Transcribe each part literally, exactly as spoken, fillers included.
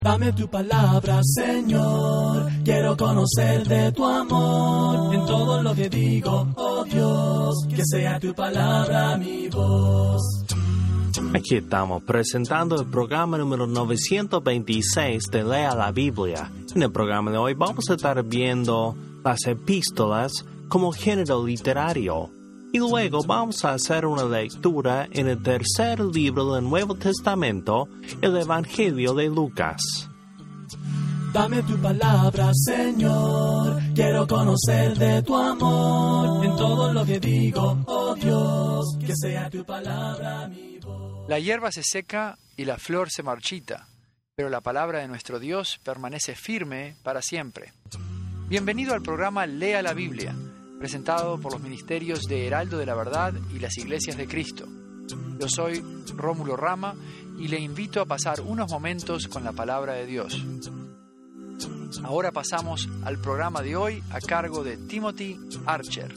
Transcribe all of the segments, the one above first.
Dame tu palabra, Señor, quiero conocer de tu amor, en todo lo que digo, oh Dios, que sea tu palabra mi voz. Aquí estamos presentando el programa número novecientos veintiséis de Lea la Biblia. En el programa de hoy vamos a estar viendo las epístolas como género literario. Y luego vamos a hacer una lectura en el tercer libro del Nuevo Testamento, el Evangelio de Lucas. Dame tu palabra, Señor, quiero conocer de tu amor, en todo lo que digo, oh Dios, que sea tu palabra mi voz. La hierba se seca y la flor se marchita, pero la palabra de nuestro Dios permanece firme para siempre. Bienvenido al programa Lea la Biblia, presentado por los ministerios de Heraldo de la Verdad y las Iglesias de Cristo. Yo soy Rómulo Rama y le invito a pasar unos momentos con la palabra de Dios. Ahora pasamos al programa de hoy a cargo de Timothy Archer.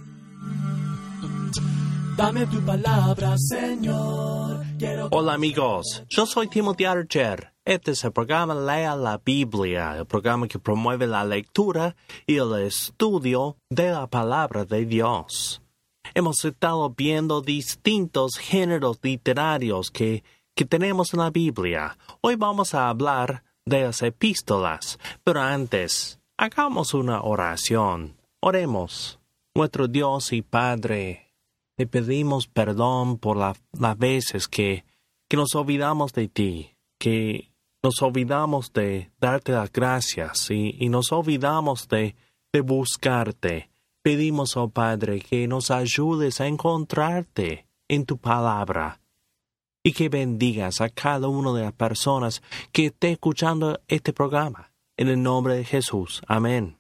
Dame tu palabra, Señor. Quiero... Hola amigos, yo soy Timothy Archer. Este es el programa Lea la Biblia, el programa que promueve la lectura y el estudio de la palabra de Dios. Hemos estado viendo distintos géneros literarios que, que tenemos en la Biblia. Hoy vamos a hablar de las epístolas, pero antes, hagamos una oración. Oremos. Nuestro Dios y Padre, te pedimos perdón por la, las veces que, que nos olvidamos de ti, que nos olvidamos de darte las gracias y, y nos olvidamos de, de buscarte. Pedimos, oh Padre, que nos ayudes a encontrarte en tu palabra y que bendigas a cada una de las personas que esté escuchando este programa. En el nombre de Jesús. Amén.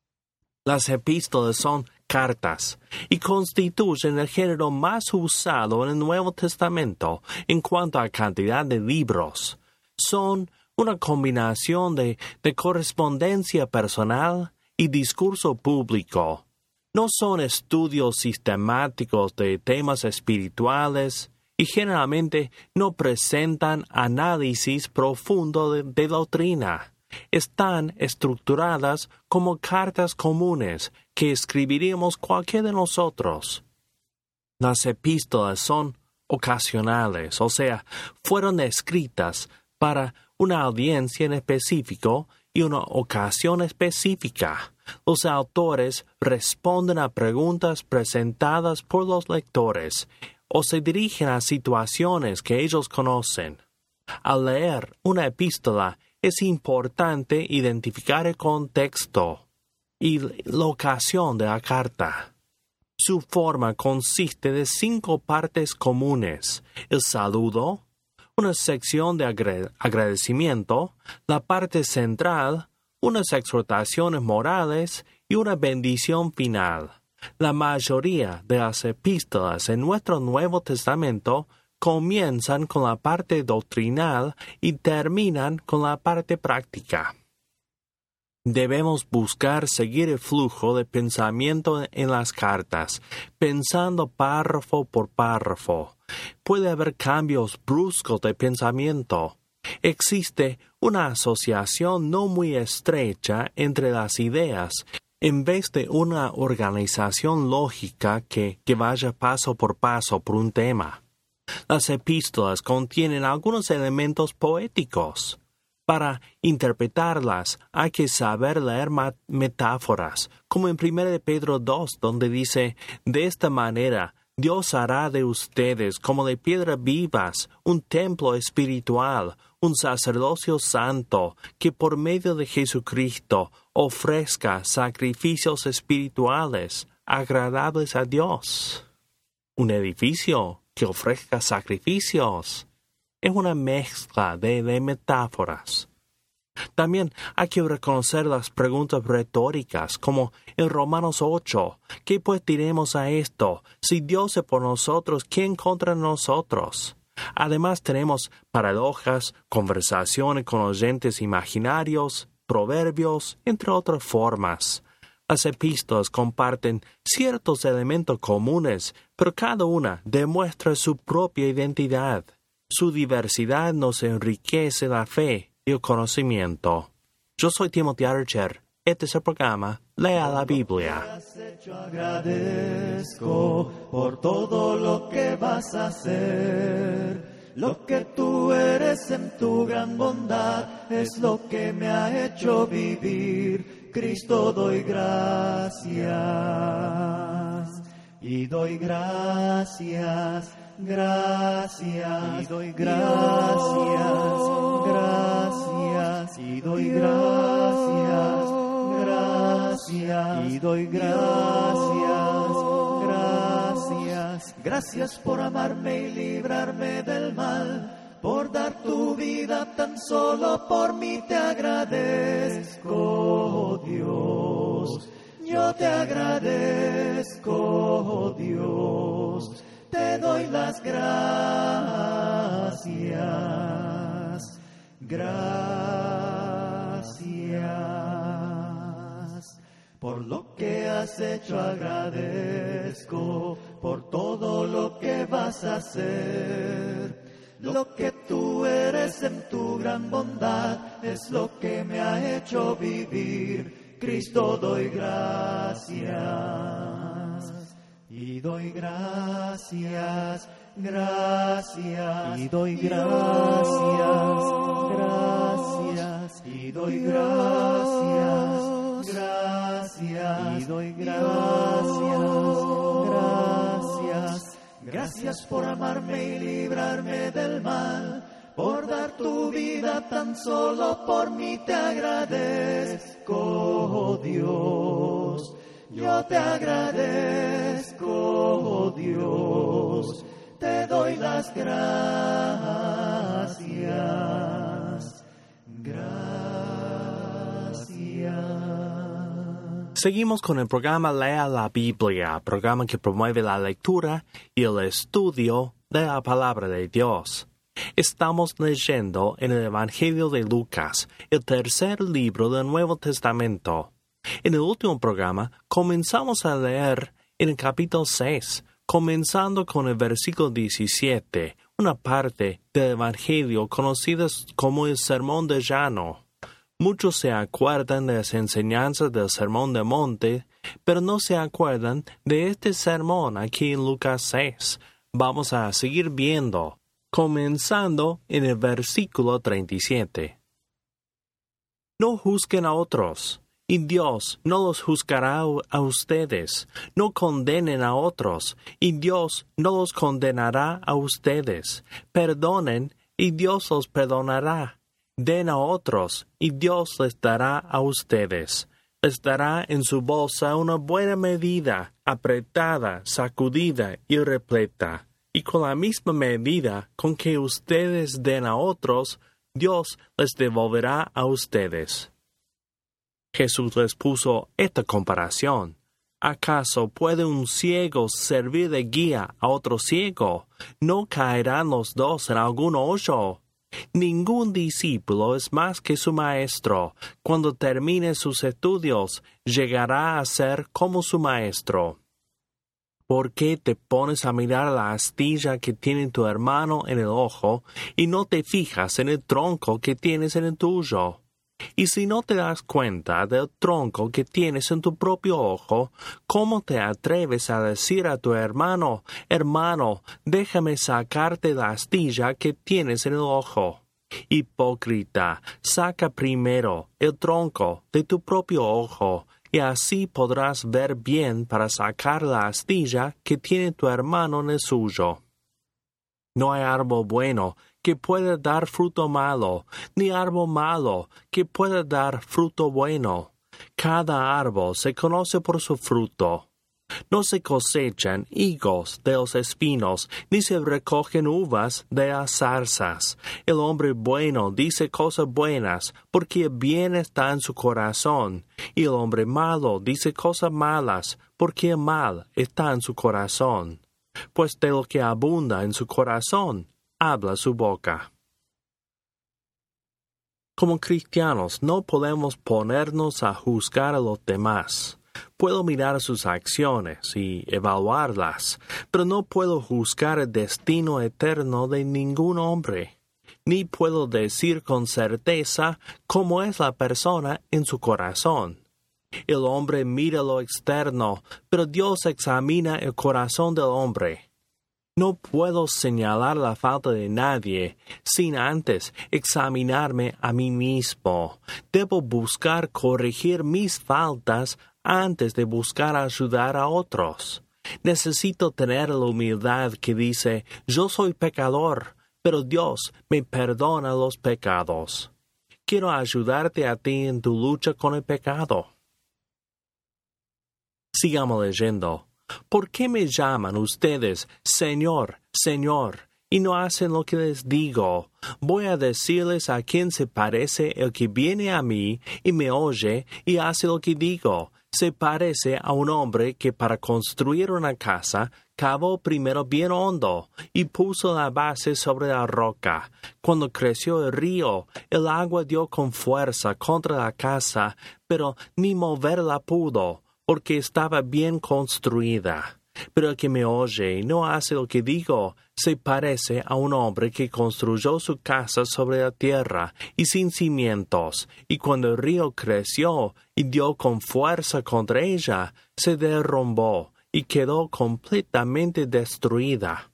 Las epístolas son cartas y constituyen el género más usado en el Nuevo Testamento en cuanto a cantidad de libros. Son una combinación de, de correspondencia personal y discurso público. No son estudios sistemáticos de temas espirituales y generalmente no presentan análisis profundo de, de doctrina. Están estructuradas como cartas comunes que escribiríamos cualquiera de nosotros. Las epístolas son ocasionales, o sea, fueron escritas para una audiencia en específico y una ocasión específica. Los autores responden a preguntas presentadas por los lectores o se dirigen a situaciones que ellos conocen. Al leer una epístola es importante identificar el contexto y la ocasión de la carta. Su forma consiste de cinco partes comunes: el saludo, una sección de agra- agradecimiento, la parte central, unas exhortaciones morales y una bendición final. La mayoría de las epístolas en nuestro Nuevo Testamento comienzan con la parte doctrinal y terminan con la parte práctica. Debemos buscar seguir el flujo de pensamiento en las cartas, pensando párrafo por párrafo. Puede haber cambios bruscos de pensamiento. Existe una asociación no muy estrecha entre las ideas, en vez de una organización lógica que, que vaya paso por paso por un tema. Las epístolas contienen algunos elementos poéticos. Para interpretarlas hay que saber leer metáforas, como en primera de Pedro dos, donde dice: de esta manera Dios hará de ustedes como de piedra vivas un templo espiritual, un sacerdocio santo, que por medio de Jesucristo ofrezca sacrificios espirituales agradables a Dios. Un edificio que ofrezca sacrificios es una mezcla de, de metáforas. También hay que reconocer las preguntas retóricas, como en Romanos ocho. ¿Qué pues diremos a esto? Si Dios es por nosotros, ¿quién contra nosotros? Además tenemos paradojas, conversaciones con oyentes imaginarios, proverbios, entre otras formas. Las epístolas comparten ciertos elementos comunes, pero cada una demuestra su propia identidad. Su diversidad nos enriquece la fe y el conocimiento. Yo soy Timothy Archer. Este es el programa Lea la Biblia. Yo agradezco por todo lo que vas a hacer. Lo que tú eres en tu gran bondad es lo que me ha hecho vivir. Cristo, doy gracias. Y doy gracias, gracias. Y doy gracias, gracias. Y doy gracias. Gracias, y doy gracias, gracias, gracias por amarme y librarme del mal, por dar tu vida tan solo por mí te agradezco, Dios, yo te agradezco, Dios, te doy las gracias, gracias. Por lo que has hecho agradezco, por todo lo que vas a hacer. Lo que tú eres en tu gran bondad es lo que me ha hecho vivir. Cristo, doy gracias. Y doy gracias, gracias. Y doy gracias, gracias. Y doy gracias. Gracias, y doy gracias, gracias, gracias por amarme y librarme del mal, por dar tu vida tan solo por mí te agradezco, Dios, yo te agradezco, Dios, te doy las gracias, gracias. Seguimos con el programa Lea la Biblia, programa que promueve la lectura y el estudio de la palabra de Dios. Estamos leyendo en el Evangelio de Lucas, el tercer libro del Nuevo Testamento. En el último programa comenzamos a leer en el capítulo seis, comenzando con el versículo diecisiete, una parte del Evangelio conocida como el Sermón del Llano. Muchos se acuerdan de las enseñanzas del Sermón del Monte, pero no se acuerdan de este sermón aquí en Lucas seis. Vamos a seguir viendo, comenzando en el versículo treinta y siete. No juzguen a otros, y Dios no los juzgará a ustedes. No condenen a otros, y Dios no los condenará a ustedes. Perdonen, y Dios los perdonará. Den a otros, y Dios les dará a ustedes. Les dará en su bolsa una buena medida, apretada, sacudida y repleta. Y con la misma medida con que ustedes den a otros, Dios les devolverá a ustedes. Jesús les puso esta comparación. ¿Acaso puede un ciego servir de guía a otro ciego? ¿No caerán los dos en algún hoyo? Ningún discípulo es más que su maestro. Cuando termine sus estudios, llegará a ser como su maestro. ¿Por qué te pones a mirar la astilla que tiene tu hermano en el ojo y no te fijas en el tronco que tienes en el tuyo? Y si no te das cuenta del tronco que tienes en tu propio ojo, ¿cómo te atreves a decir a tu hermano, hermano, déjame sacarte la astilla que tienes en el ojo? Hipócrita, saca primero el tronco de tu propio ojo, y así podrás ver bien para sacar la astilla que tiene tu hermano en el suyo. No hay árbol bueno que pueda dar fruto malo, ni árbol malo que pueda dar fruto bueno. Cada árbol se conoce por su fruto. No se cosechan higos de los espinos, ni se recogen uvas de las zarzas. El hombre bueno dice cosas buenas, porque el bien está en su corazón, y el hombre malo dice cosas malas, porque el mal está en su corazón. Pues de lo que abunda en su corazón, habla su boca. Como cristianos no podemos ponernos a juzgar a los demás. Puedo mirar sus acciones y evaluarlas, pero no puedo juzgar el destino eterno de ningún hombre. ni puedo decir con certeza cómo es la persona en su corazón. El hombre mira lo externo, pero Dios examina el corazón del hombre. No puedo señalar la falta de nadie sin antes examinarme a mí mismo. Debo buscar corregir mis faltas antes de buscar ayudar a otros. Necesito tener la humildad que dice, yo soy pecador, pero Dios me perdona los pecados. Quiero ayudarte a ti en tu lucha con el pecado. Sigamos leyendo. ¿Por qué me llaman ustedes Señor, Señor, y no hacen lo que les digo? Voy a decirles a quién se parece el que viene a mí y me oye y hace lo que digo. Se parece a un hombre que para construir una casa cavó primero bien hondo y puso la base sobre la roca. Cuando creció el río, el agua dio con fuerza contra la casa, pero ni moverla pudo, porque estaba bien construida. Pero el que me oye y no hace lo que digo, se parece a un hombre que construyó su casa sobre la tierra y sin cimientos, y cuando el río creció y dio con fuerza contra ella, se derrumbó y quedó completamente destruida.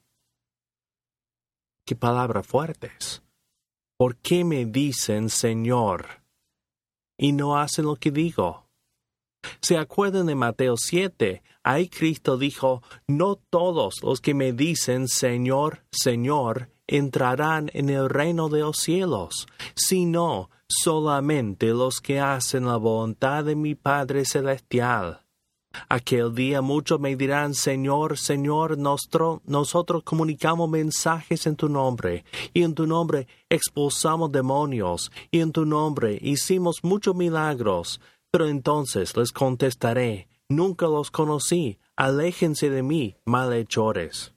¡Qué palabras fuertes! ¿Por qué me dicen Señor y no hacen lo que digo? ¿Se acuerdan de Mateo siete? Ahí Cristo dijo, no todos los que me dicen Señor, Señor, entrarán en el reino de los cielos, sino solamente los que hacen la voluntad de mi Padre Celestial. Aquel día muchos me dirán, Señor, Señor, nostro, nosotros comunicamos mensajes en tu nombre, y en tu nombre expulsamos demonios, y en tu nombre hicimos muchos milagros. Pero entonces les contestaré, nunca los conocí, aléjense de mí, malhechores.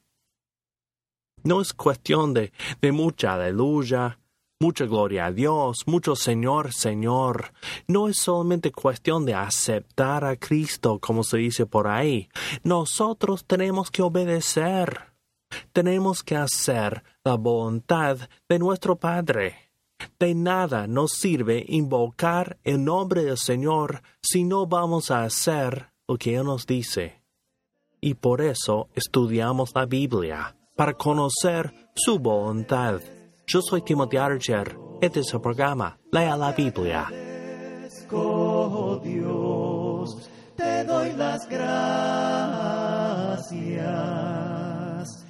No es cuestión de, de mucha aleluya, mucha gloria a Dios, mucho Señor, Señor. No es solamente cuestión de aceptar a Cristo, como se dice por ahí. Nosotros tenemos que obedecer. Tenemos que hacer la voluntad de nuestro Padre. De nada nos sirve invocar el nombre del Señor si no vamos a hacer lo que Él nos dice. Y por eso estudiamos la Biblia, para conocer su voluntad. Yo soy Timothy Archer. Este es el programa Lea la Biblia. Oh Dios, te doy las gracias.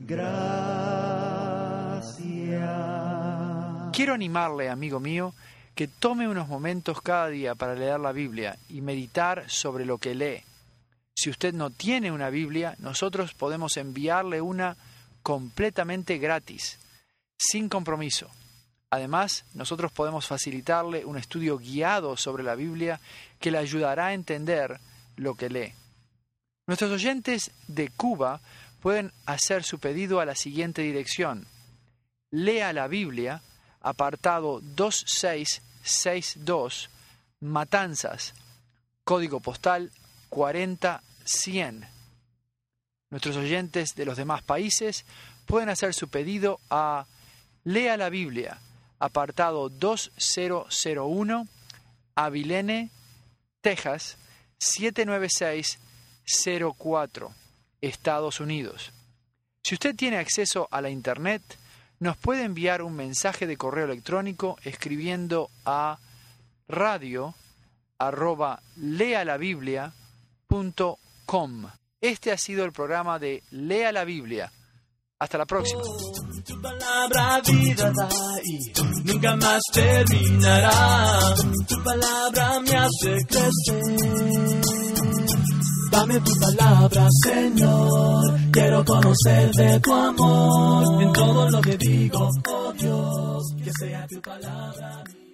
Gracias. Quiero animarle, amigo mío, que tome unos momentos cada día para leer la Biblia y meditar sobre lo que lee. Si usted no tiene una Biblia, nosotros podemos enviarle una completamente gratis, sin compromiso. Además, nosotros podemos facilitarle un estudio guiado sobre la Biblia que le ayudará a entender lo que lee. Nuestros oyentes de Cuba pueden hacer su pedido a la siguiente dirección. Lea la Biblia, apartado dos seis seis dos, Matanzas, código postal cuarenta cien. Nuestros oyentes de los demás países pueden hacer su pedido a Lea la Biblia, apartado dos mil uno, Abilene, Texas, siete nueve seis cero cuatro, Estados Unidos. Si usted tiene acceso a la Internet, nos puede enviar un mensaje de correo electrónico escribiendo a radio arroba lealabiblia punto com. Este ha sido el programa de Lea la Biblia. Hasta la próxima. Tu palabra vida da y nunca más terminará. Tu palabra me hace crecer. Dame tu palabra, Señor. Quiero conocer de tu amor. En todo lo que digo, oh Dios, que sea tu palabra.